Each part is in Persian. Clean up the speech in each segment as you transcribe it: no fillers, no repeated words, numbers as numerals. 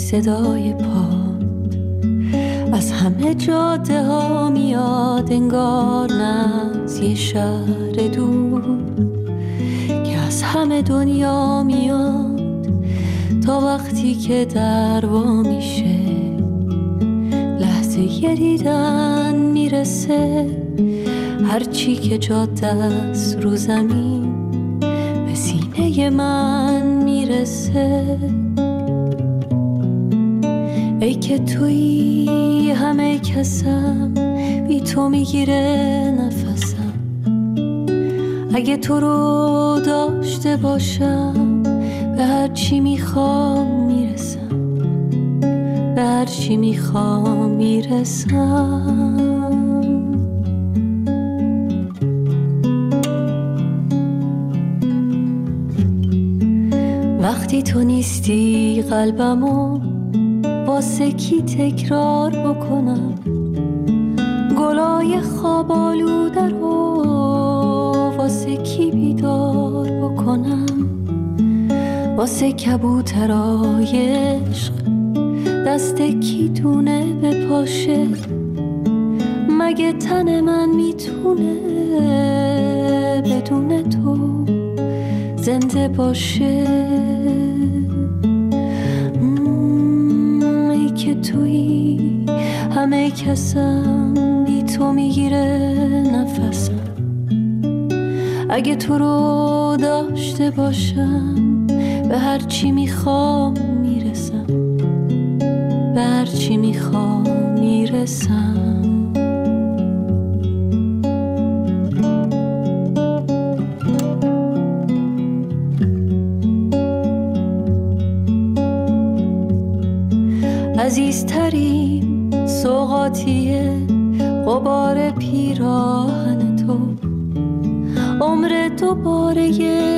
صدای پاد از همه جاده ها میاد، انگار نه از یه شهر دور که از همه دنیا میاد. تا وقتی که در وا میشه لحظه یه دیدن میرسه، هرچی که جاده است رو زمین به سینه من میرسه. ای که تویی همه کسم، بی تو میگیره نفسم. اگه تو رو داشته باشم به هر چی میخوام میرسم، به هر چی میخوام میرسم. وقتی تو نیستی قلبمو واسه کی تکرار بکنم، گلای خواب آلوده رو واسه کی بیدار بکنم، واسه کبوترای عشق دست کی دونه بپاشه، مگه تن من میتونه بدون تو زنده باشه. ای که تویی همه کسم، بی تو میگیره نفسم. اگه تو رو داشته باشم به هر چی میخوام میرسم، به هر چی میخوام میرسم. عزیزترین سوغاتیه غبار پیراهن تو، عمر دوباره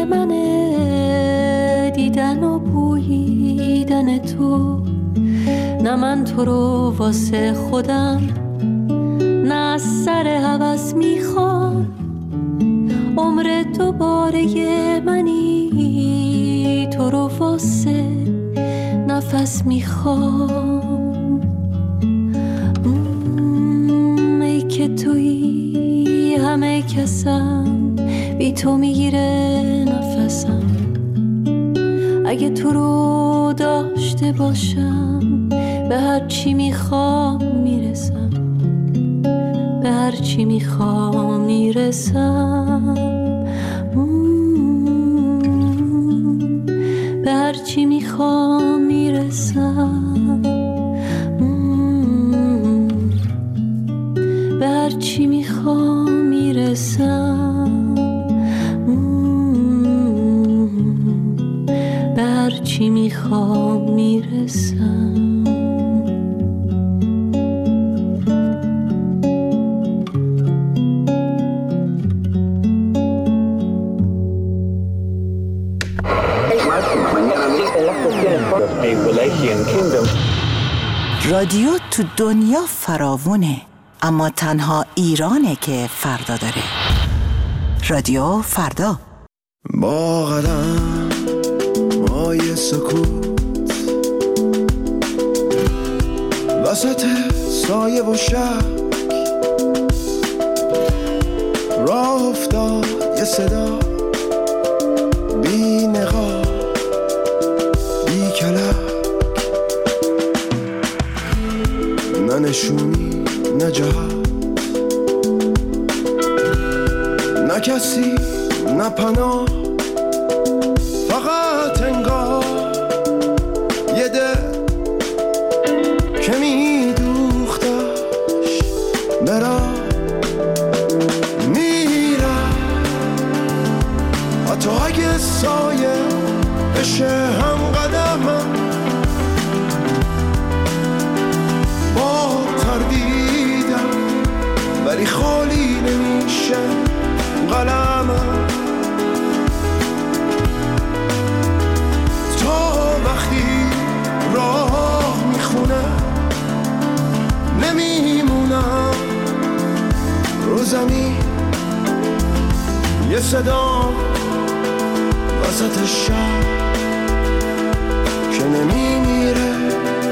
منه دیدن و بوییدن تو. نه من تو رو واسه خودم، نه از سر هوس میخوام، عمر دوباره منی تو رو واسه نفس میخوام. ای که تویی همه کسم، بی تو میگیره نفسم. اگه تو رو داشته باشم به هر چی میخوام میرسم، به هر چی میخوام میرسم، به هر چی میخوام میرسم، به هر چی میخوام میرسم، به هر چی میخوام میرسم. رادیو تو دنیا فراوونه، اما تنها ایرانه که فردا داره. رادیو فردا. با قدم مای سکوت وسط سایه و شک راه افتاد یه صدا، بی نقاب بی کلک، نه نشونی نه جهت، نه کسی نه پناه، فقط انگار یه دل که میدوختش برام میرم، حتی اگه سایه بشه هم قدمم، با تردیدم ولی خالی نمیشه قلمم. تا وقتی راه میخونه نمیمونم رو زمین، یه صدا وسط شب که نمیمیره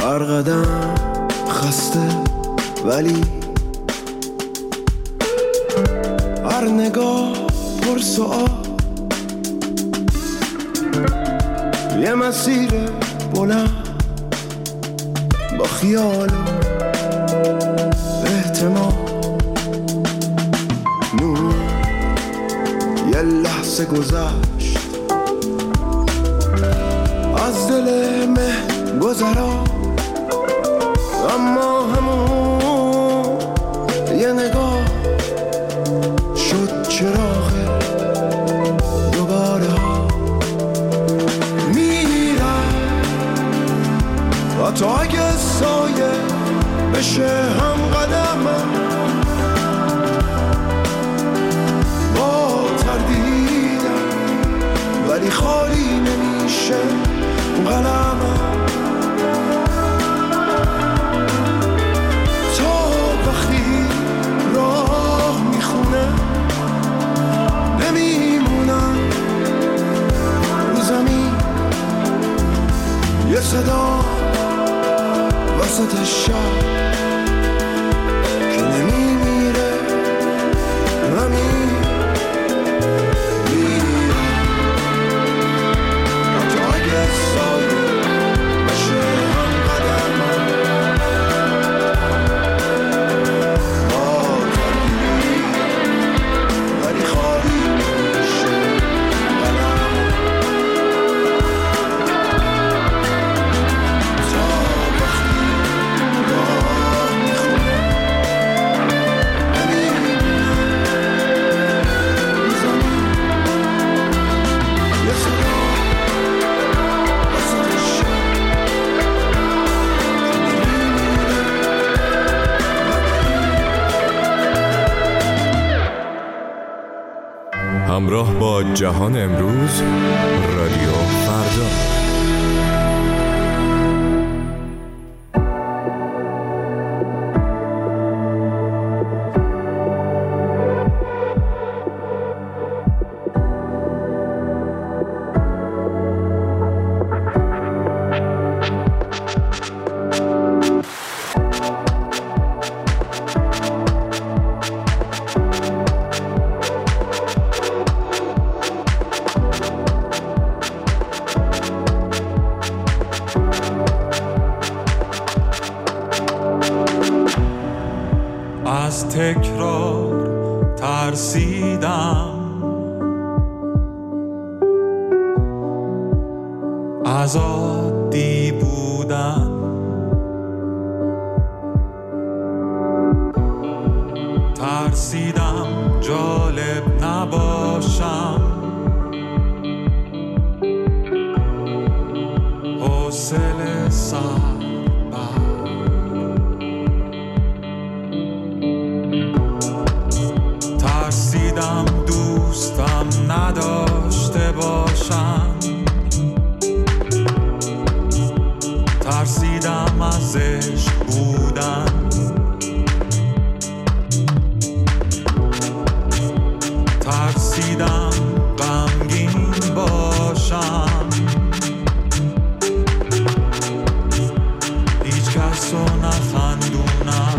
هر قدم خسته ولی هر نگاه پر سؤال، یه مسیر بلند با خیال و احتمال، نور یه لحظه گذشت از دل مه گذرا، اما همون یه نگاه شد چراغ دوباره ها. میرم و تو اگه سایه بشه هم قدمم، با تردیدم ولی خالی نمیشه قلمم. یه صدا وسط شب که نمیمیره همین میره، حتی اگه سایه بشه هم قدمم، با تردیدم ولی خالی میشه قلمم. همراه با جهان امروز، رادیو فردا. از تکرار ترسیدم، از عادی بودن، ترسیدم جالب نباشم، حوصله سر دوستم نداشته باشم، ترسیدم از عشق بودن، ترسیدم غمگین باشم، هیچ کس رو نخندونم.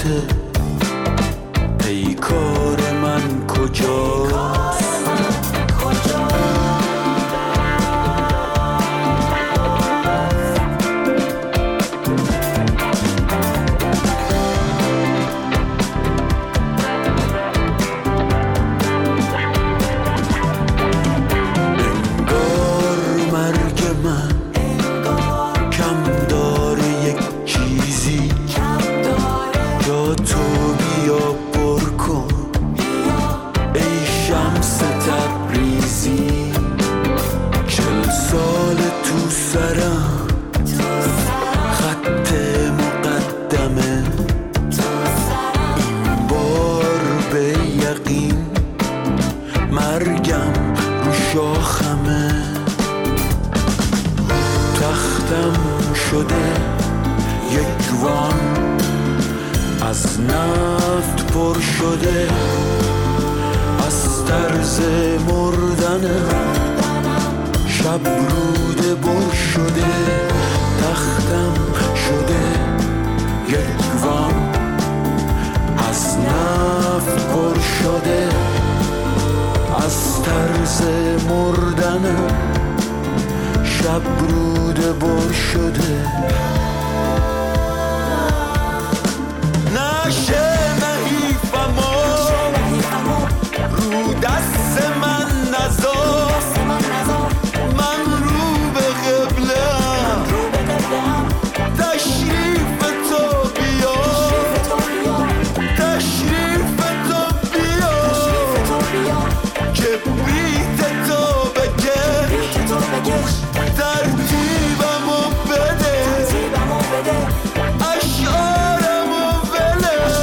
خودته، ای کار من کجاست؟ از نفت پر شده، از طرز مردنم شب روده بر شده، تختم شده یک وان، از نفت پر شده، از طرز مردنم شب روده بر شده. نشه نحیفمو رو دست من نذار، من رو به قبله‌ام، تشریف تو بیا، تشریف تو بیا، کبریت تو بکش، ترتیبمو بده، اشعارمو ولش.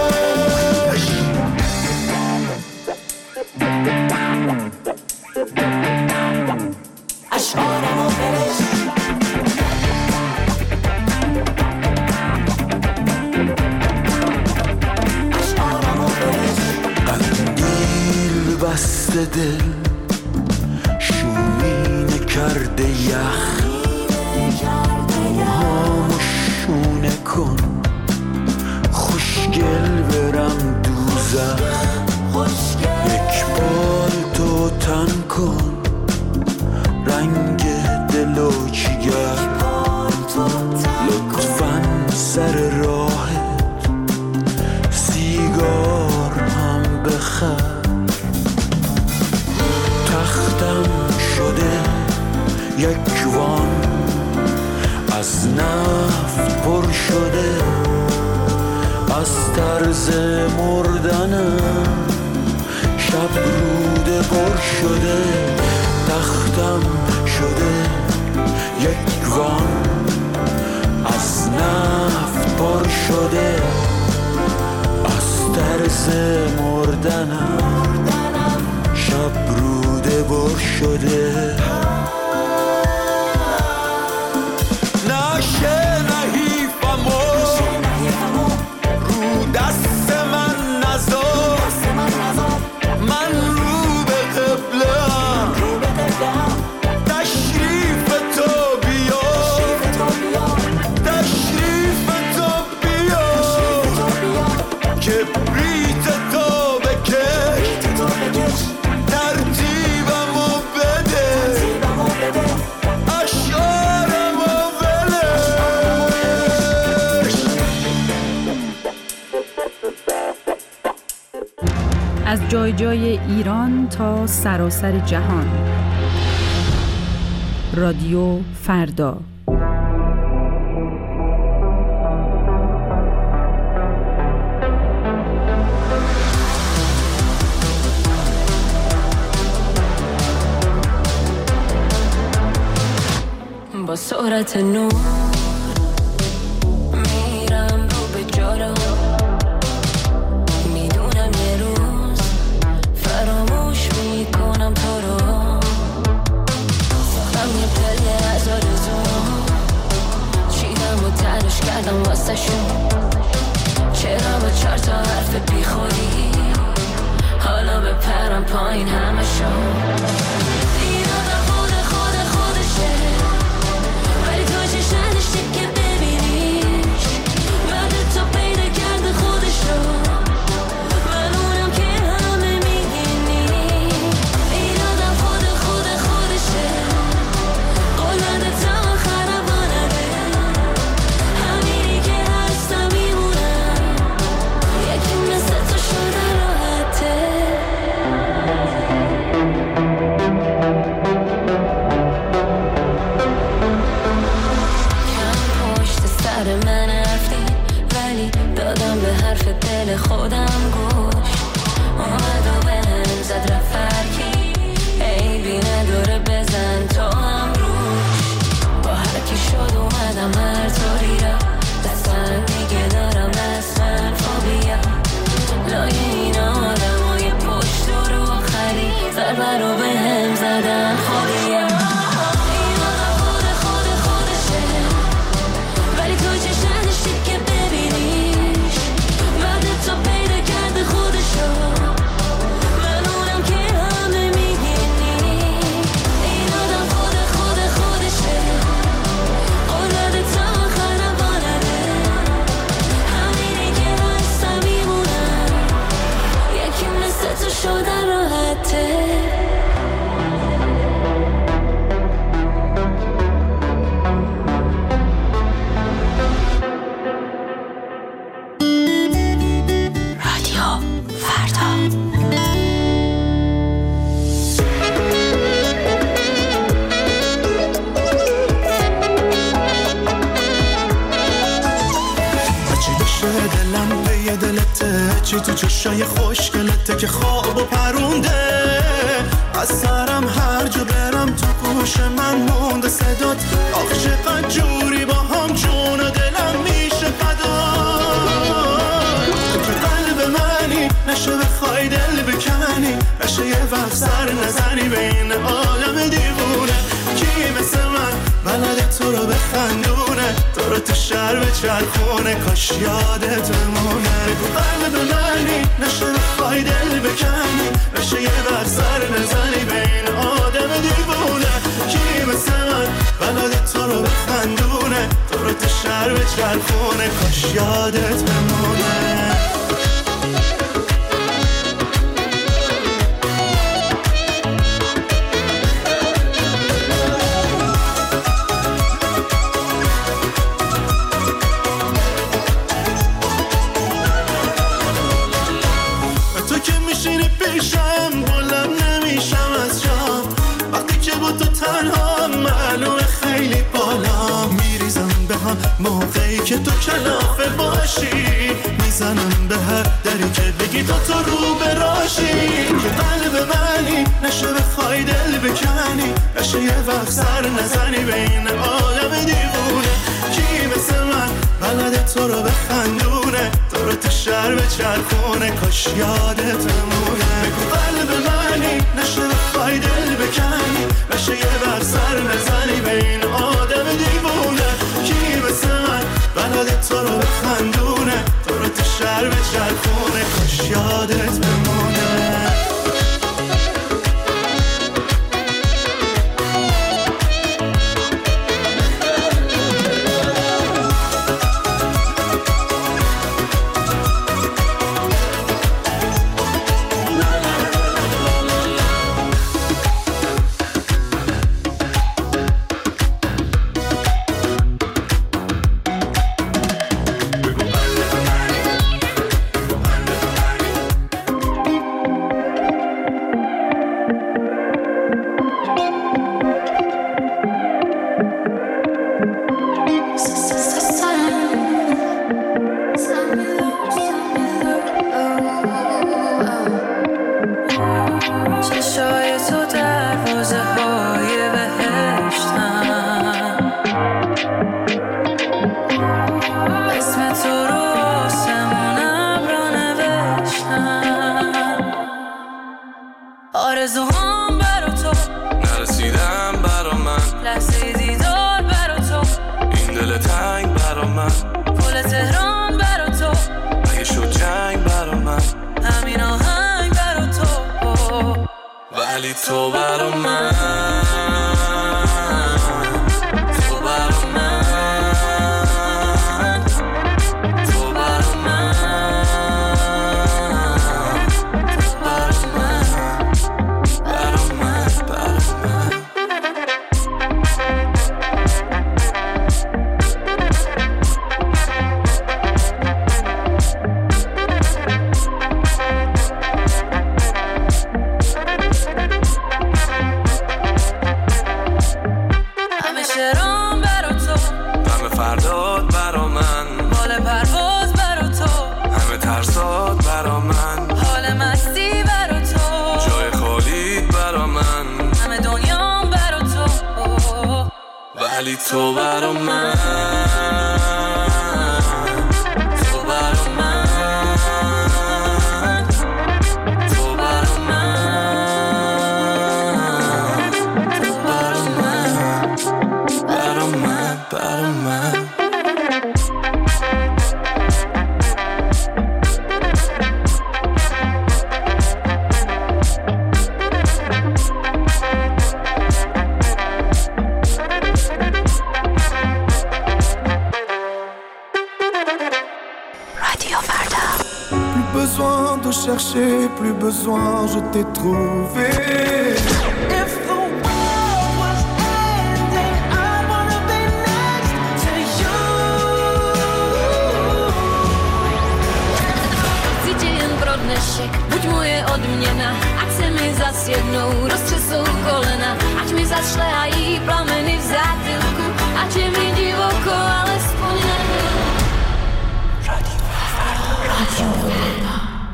اشعارمو ولش. اشعارمو ولش. قندیل بسته دل، شومینه کرده یخ، موهامو شونه کن، خوشگل برم دوزخ، یک بار تو تن کن، رنگ دل و جگر، لطفاً سر راهت سیگار هم بخر، تختم شده یک وان، از نفت پر شده، از طرز مردنم شب روده پر شده، تختم شده یک وان، از نفت پر شده، از طرز مردنم شب روده پر شده. نشه نحیفمو رو دست من نذار، من رو به قبله‌ام، تشریف تو بیا، تشریف تو بیا، کبریت تو بکش، ترتیبمو بده، اشعارمو ولش. از جای جای ایران تا سراسر جهان، رادیو فردا. با سرعت نور میرم رو به جارم، میدونم یه روز فراموش میکنم تو رو، هم یه پله از آرزو چیدم و تنش کردم واسه شون، چرا با 4 تا حرف بیخوری حالا بپرم پایین همه شون. این آدم خودشه ولی تو چشنش دل خودم گوش اومد و بهم زد رفرکی عیبی نداره بزن تو هم روش با هرکی شد اومدم هر طوری را دستم دیگه دارم اسمن فوبیا لای این آدمای پشت و رو خری ضربه رو بهم زدن خودیم چی تو چشای خوشگلته که خواب و پرونده از سرم هر جا برم تو گوش من مونده صدات آخ چقدر جوری با هم جون و دلم میشه فدا تو که قلب منی نشه بخوای دل بکنی نشه یه وقت سر نزنی به این آدم دیوونه کی مثل من بلده تو رو بخندونه تو رو تو شهر به چرخونه کاش یادت بمونه تو قلب منی نشه بخوای دل بکنی نشه یه بر سر نزنی به این آدم دیوونه کی مثل من بلده تو رو بخندونه تو رو تو شهر به چرخونه کاش یادت بمونه موقعی که تو کلافه باشی میزنم به هر دری که بگی تو رو براشی که قلب منی نشه بخوای دل بکنی نشه یه وقت سر نزنی به این آدم دیوونه کی مثل من بلده تو رو بخندونه تو رو تو شهر به چرخونه کاش یادت بمونه بگو قلب منی نشه بخوای دل بکنی نشه یه وقت سر نزنی به این آدم دیوونه کی مثل من بلده تو رو بخندونه تو رو تو شهر به چرخونه کاش یادت بمونه تو برا من ولی تو برا من، تو برا من، تو برا من، تو برا من، برا من، برا من. De chercher, plus besoin, je t'ai trouvé. If the world was ending, I wanna be next to you. Chcíte jen pro dnešek, buď moje odměna, ať se mi zas jednou roztřesou kolena, ať mi zašlehají plameny v zátylku, ať je mi divoko, alespoň na Radio Verda.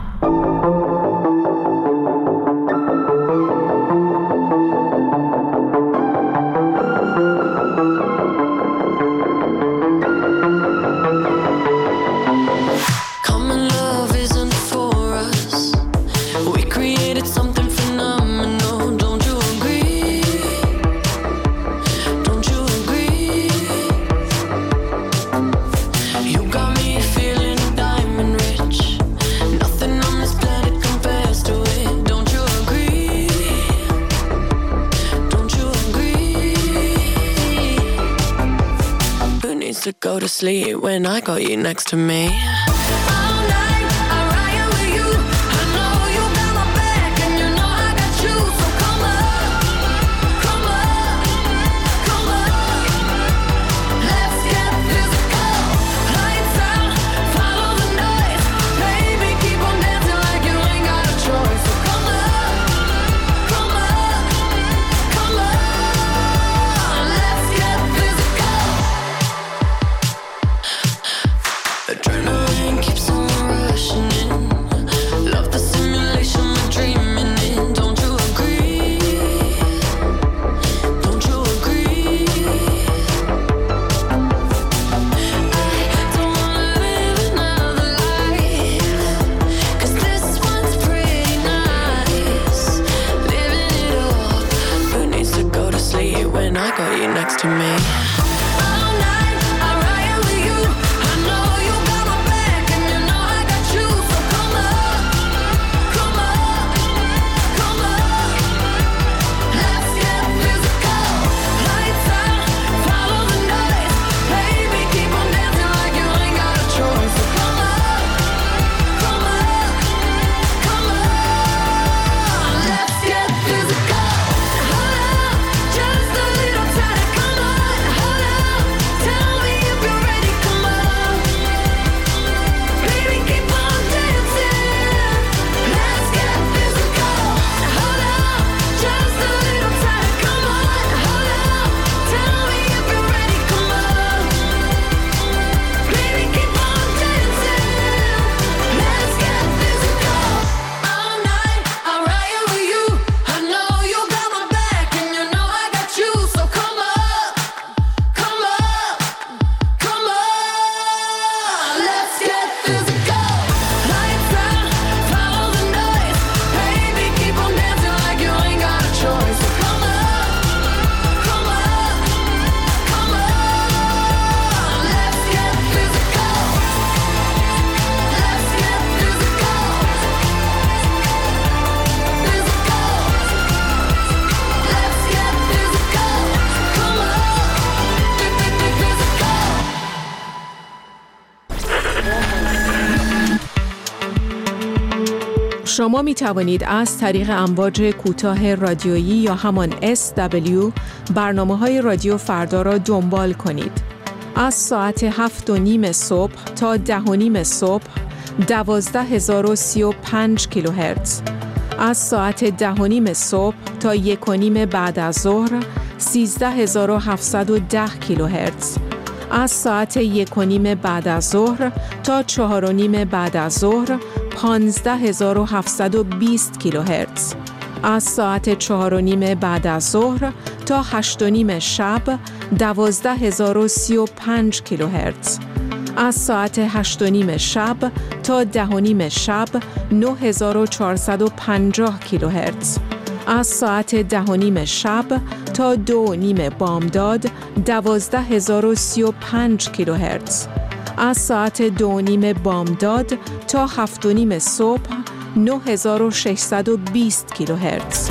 To go to sleep when I got you next to me. شما می توانید از طریق امواج کوتاه رادیویی یا همان SW برنامه‌های رادیو فردا را دنبال کنید. از ساعت 7:30 صبح تا 10:30 صبح 12035 کیلوهرتز. از ساعت 10:30 صبح تا 1:30 بعد از ظهر 13710 کیلوهرتز. از ساعت 1:30 بعد از ظهر تا 4:30 بعد از ظهر 15720 کیلوهرتز. از ساعت 4:30 بعد از ظهر تا 8:30 شب 12035 کیلوهرتز. از ساعت 8:30 شب تا 10:30 شب 9450 کیلوهرتز. از ساعت 10:30 شب تا 2:30 بامداد 12035 کیلوهرتز. از ساعت 2:30 بامداد تا 7:30 صبح 9620 کیلوهرتز.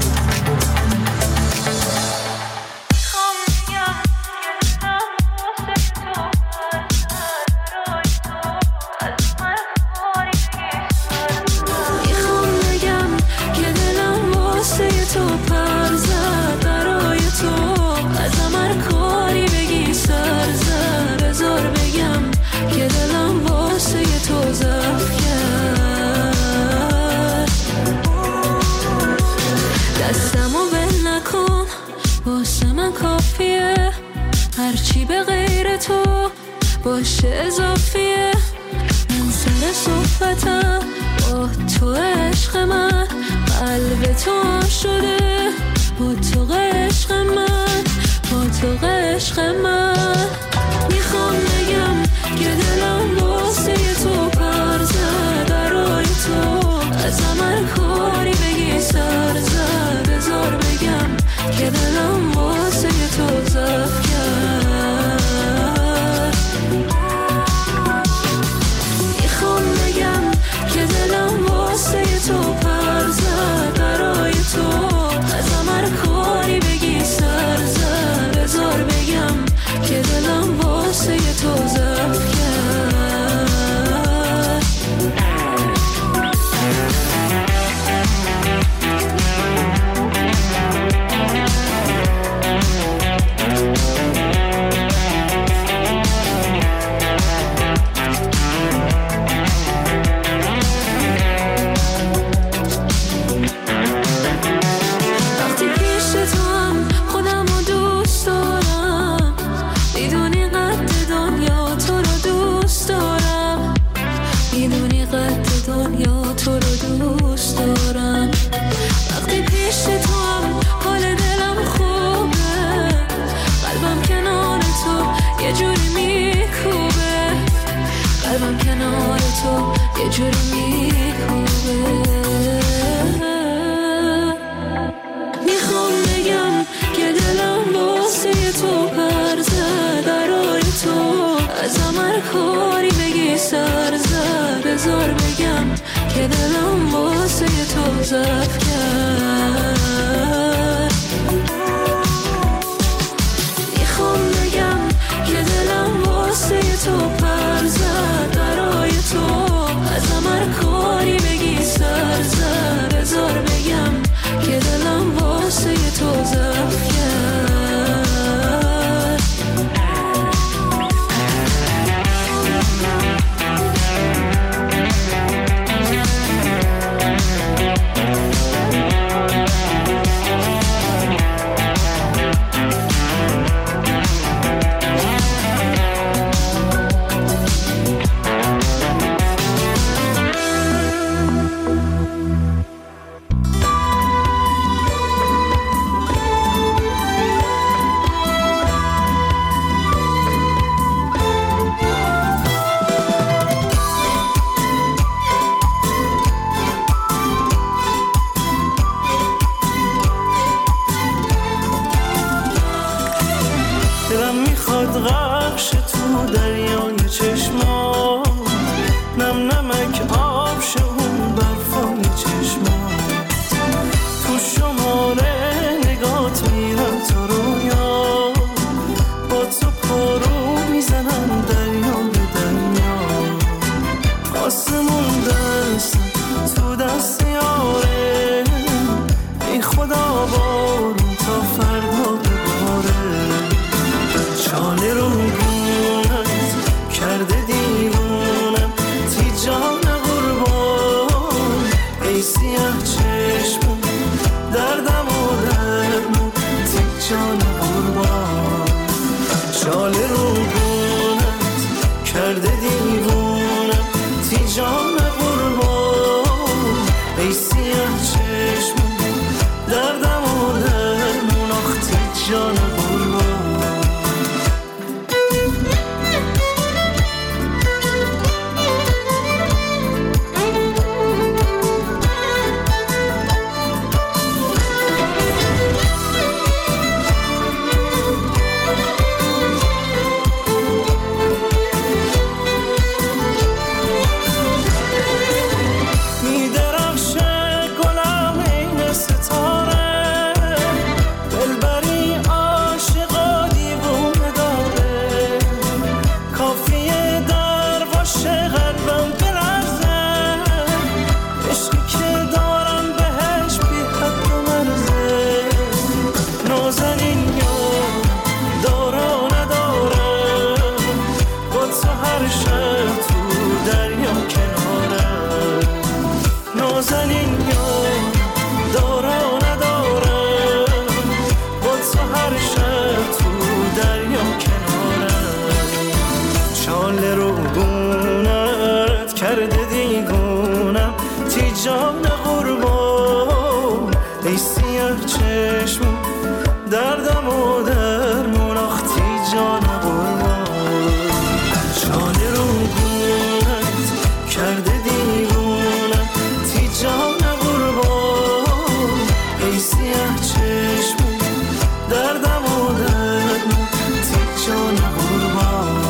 هرچی به غیر تو باشه اضافیه. من سر صحبتم با تو عشق من، قلب تو هم شده با تو عشق من، با تو عشق من. میخوام بگم که دلم واسه تو پر زد، برای تو از هر کاری بگی سر زد. بذار بگم که دلم واسه تو ضعف کرد. میخوام بگم که دلم واسه تو پر زد، برای تو از هر کاری بگی سر زد. بذار بگم که دلم واسه تو ضعف کرد. میخوام بگم که دلم واسه تو پر زد، برای تو از هر کاری بگی سر زد. بذار بگم که دلم واسه تو ضعف کرد. میخوام بگم که دلم واسه تو پر زد، برای تو از هر کاری بگی سر زد. بذار بگم که دلم واسه تو ضعف کرد. غرقش تو دریای چشما، نم نمک آب شون برفای چشما. تو شماره نگات میرم تو رویا، با تو پرو میزنم دریا به دریا. آسمون دست تو دست یاره، ای خدا بارون تا فردا بباره. چاله رو گونت کرده دیوونم، تی جان قربان ای سیاه چشمون دردم و درمون، تی جان قربان. چاله رو گونت کرده دیوونم، تی جان قربان ای سیاه چشمون دردم و درمون، آخ تی دیوونم تی جان قربان ای سیاه چشم دردم و درمون آخ تی جان قربان جان رو گونت کرده دیوونم تی جان قربان ای سیاه چشم دردم و درمون تی جان قربان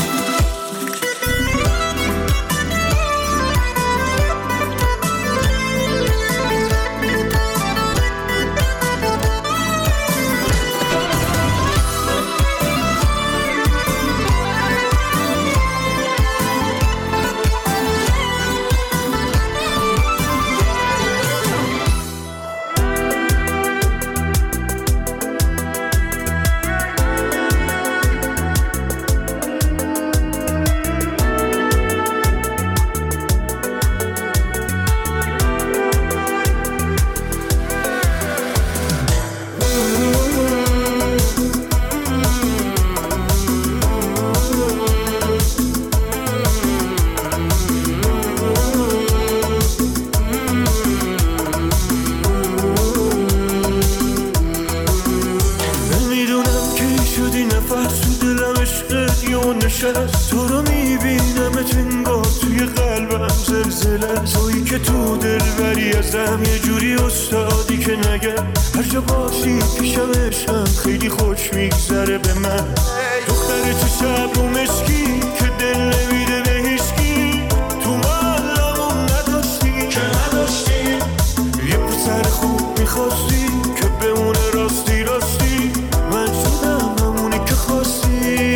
تو رو میبینم انگار توی قلبم زلزله تویی که تو دل بری ازم یه جوری استادی که نگم هر جا باشی پیشم عشقم خیلی خوش میگذره به من دختر تو شب و مشکی که دل نمیده به هیچکی تو محلمون نداشتی که نداشتی یه پسر خوب میخواستی که بمونه راستی راستی من شدم همونی که خواستی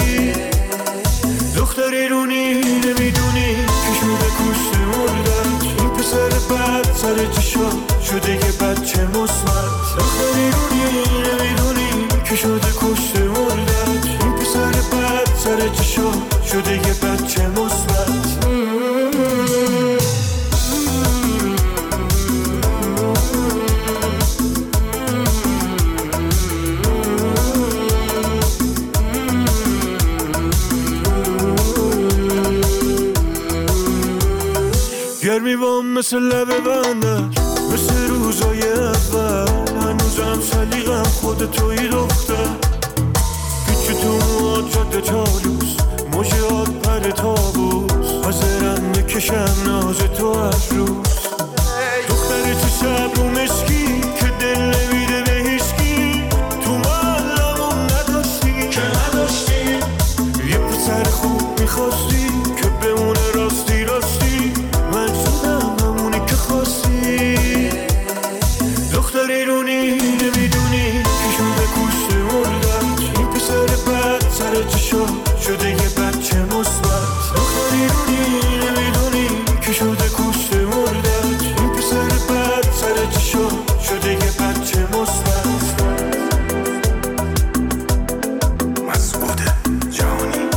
دختری رونی نمیدونی که شده کشته مردم این پسر بد سر چشا شده یه بچه مصمت دختری رونی نمیدونی که شده کشته مردم این پسر بد سر چشا شده یه بچه مصمت گرمی بام مثل لب بندر مثل روزای اول هنوزم سلیقم خود توی دختر پیچ تو مواد جاده چالوس موجات پر تابوس حاضرم بکشم ناز تو از روز دختر تو شب و مشکی که دل نمیده به هیچکی تو محلمون نداشتی که نداشتی یه پسر خوب میخواستی که بمونه راستی راستی من شدم همونی که خواستی دختری رونی نمیدونی که شده کشته مردم این پسر بد سر چشا شده یه بچه مثبت دختری رونی نمیدونی که شده کشته مردم این پسر بد سر چشا شده یه بچه مثبت مسعود جانی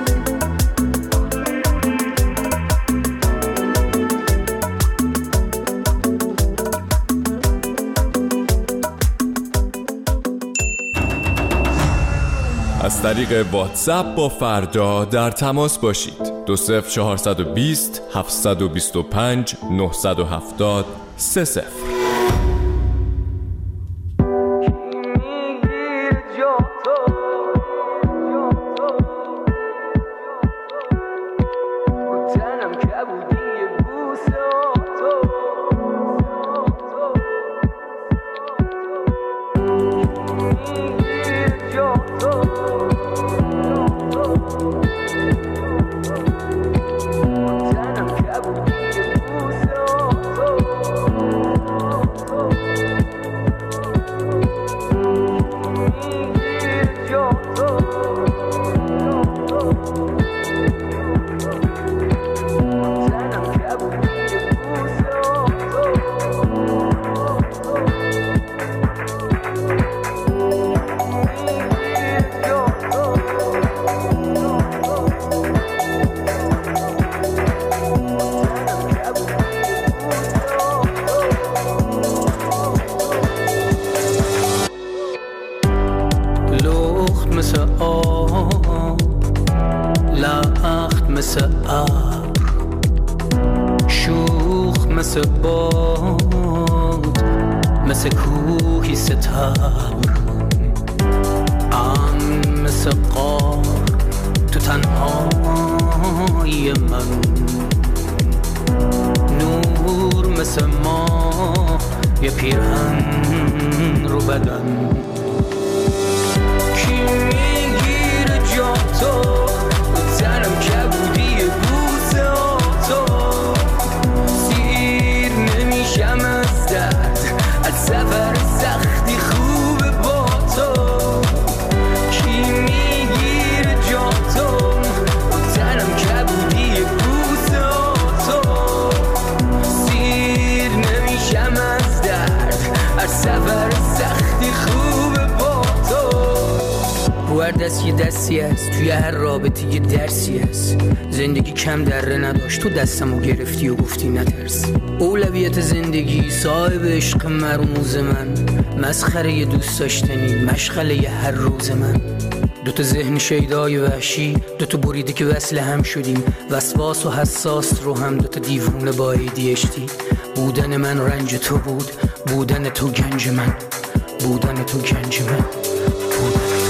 از طریق واتساپ با فردا در تماس باشید 20420 725 970 30. مثل باد، مثل کوهی ستبر، مثل قار تو تنهایی من، نور مثل ما یه پیرهن رو بدن. کی میگیره جا تو تنم کبودی بوسه تو، سیر نمیشم از درد، از سفر سختی خوبه با تو. کی میگیره جا تو تنم کبودی بوسه تو، سیر نمیشم از درد، از سفر سختی خوبه با تو. رو هر دست یه دستی هست، توی هر رابطه یه درسی هست. زندگی کم دره نداشت، تو دستمو گرفتی و گفتی نترس. اولویت زندگی صاحب عشق مرموز من، مسخره یه دوست داشتنی مشغله یه هر روز من. دوتا ذهن شیدای وحشی، دوتا بریده که وصل هم شدیم، وسواس و حساس رو هم دوتا دیوونه با ADHD. بودن من رنج تو بود، بودن تو گنج من، بودن تو گنج من، بودن تو.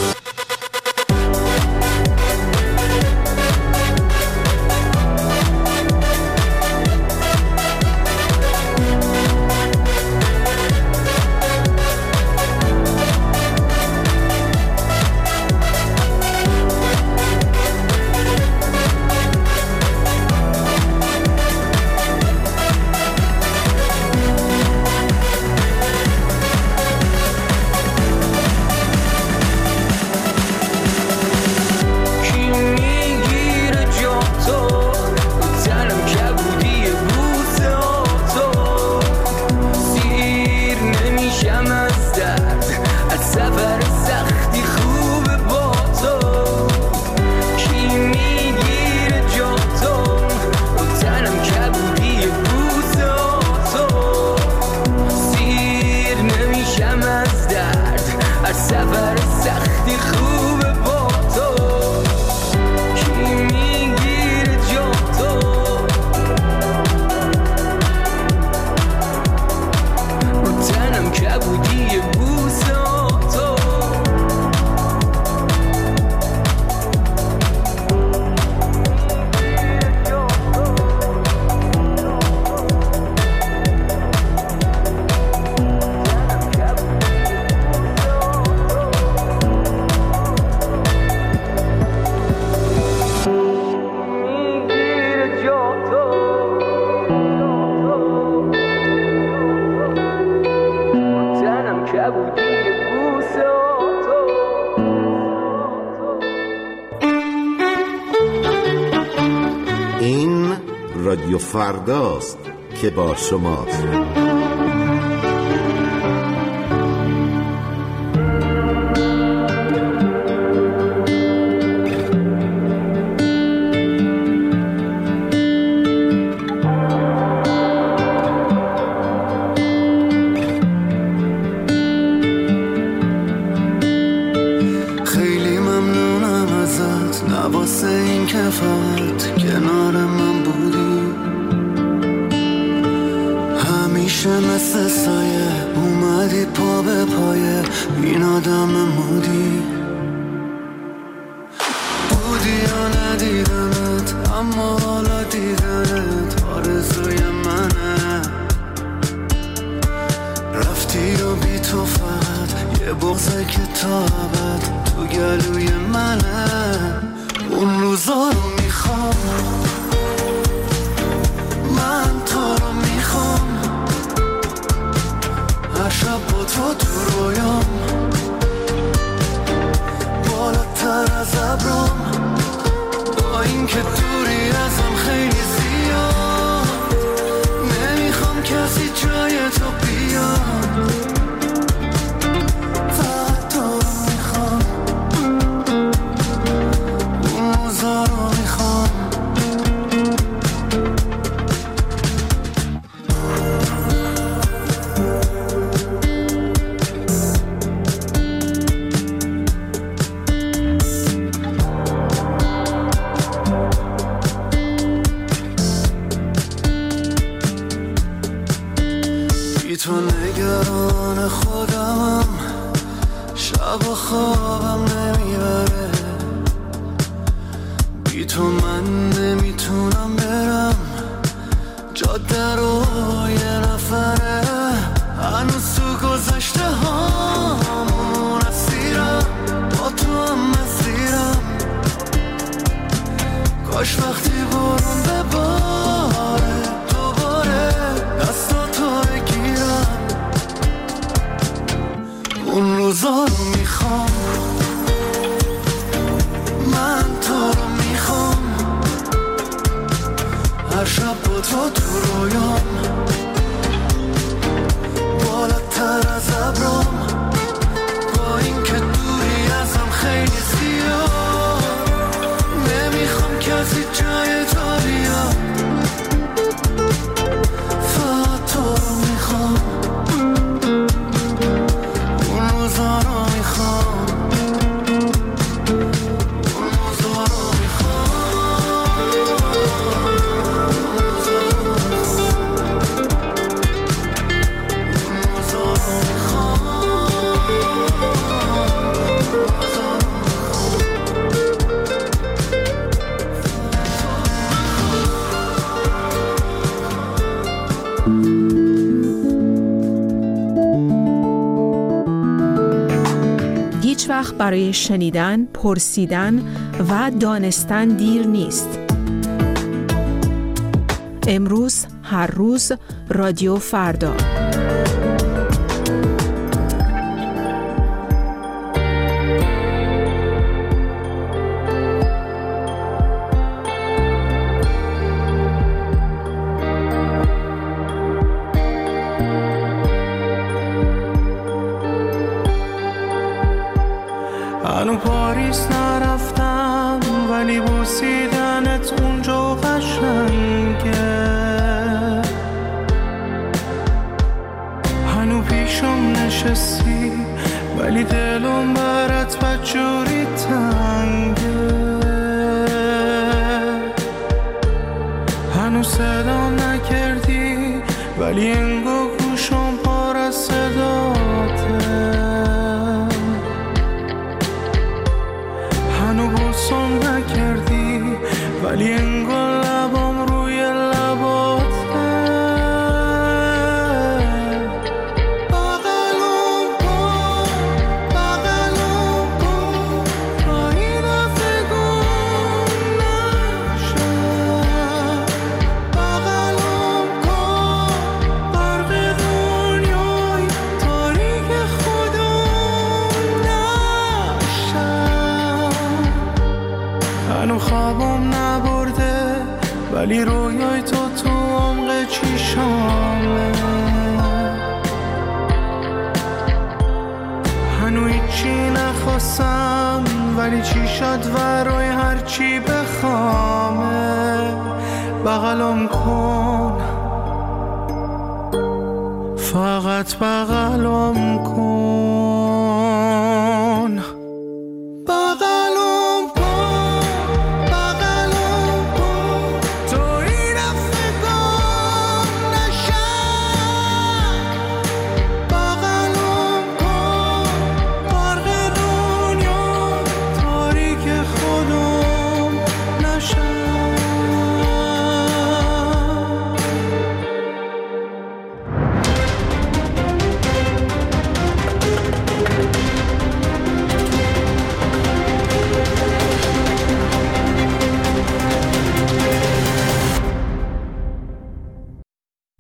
این رادیو فرداست که با شماست. تو نگران خودمم، شب و خوابم نمیبره، بی تو من نمیتونم برم جاده رو یه نفره، هنوز تو گذشته هامون اسیرم، با تو هم مسیرم، کاش وقتی برون بباره دوباره دستاتو بگیرم، اون روزا رو میخوام، من تو رو میخوام، هر شب با تو رویام، بالاتر از ابرام، با این که دوری ازم خیلی زیاد، نمیخوام کسی جای تو بیاد، فقط تو رو میخوام، اون روزا رو میخوام، اون روزا رو هیچ وقت برای شنیدن، پرسیدن و دانستن دیر نیست. امروز، هر روز، رادیو فردا. هنو پاریس نرفتم ولی بوسیدنت اونجا قشنگه، هنو پیشم نشستی ولی دلم برات بدجوری تنگه، هنو صدا نکردی ولی انگو گوشم پر از صداته، هنو بوسم نکردی ولی انگار لبام روی لباته، بغلم کن بغلم کن تا این دفعه گم نشه، بغلم کن برق دنیای تاریک خودم نشه، هنو خوابم نبرده ولی رویای تو عمق چشامه، هنو هیچی نخواستم ولی چیشات ورای هرچی بخوامه، بغلم کن فقط بغلم کن.